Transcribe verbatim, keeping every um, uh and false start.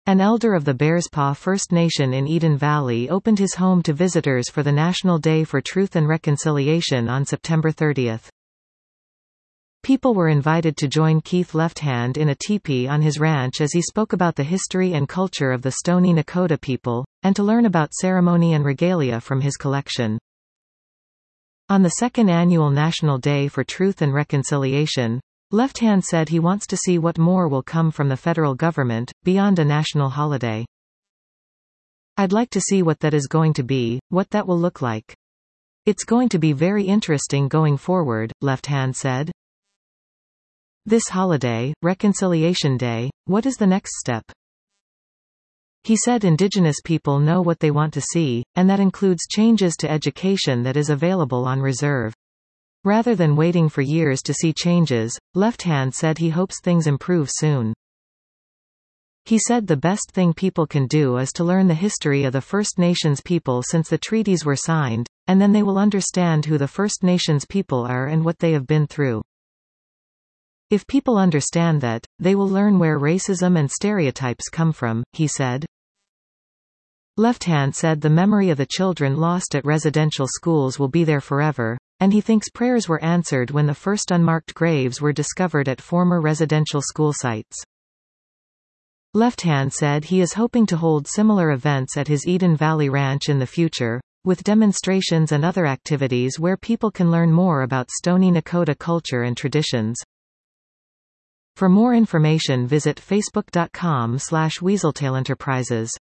An elder of the Bearspaw First Nation in Eden Valley opened his home to visitors for the National Day for Truth and Reconciliation on September thirtieth. People were invited to join Keith Lefthand in a teepee on his ranch as he spoke about the history and culture of the Stoney Nakoda people, and to learn about ceremony and regalia from his collection. On the second annual National Day for Truth and Reconciliation, Lefthand said he wants to see what more will come from the federal government, beyond a national holiday. "I'd like to see what that is going to be, what that will look like. It's going to be very interesting going forward," Lefthand said. "This holiday, Reconciliation Day, what is the next step?" He said Indigenous people know what they want to see, and that includes changes to education that is available on reserve. Rather than waiting for years to see changes, Lefthand said he hopes things improve soon. He said the best thing people can do is to learn the history of the First Nations people since the treaties were signed, and then they will understand who the First Nations people are and what they have been through. "If people understand that, they will learn where racism and stereotypes come from," he said. Lefthand said the memory of the children lost at residential schools will be there forever, and he thinks prayers were answered when the first unmarked graves were discovered at former residential school sites. Lefthand said he is hoping to hold similar events at his Eden Valley Ranch in the future, with demonstrations and other activities where people can learn more about Stoney Nakoda culture and traditions. For more information visit facebook dot com slash weaseltailenterprises.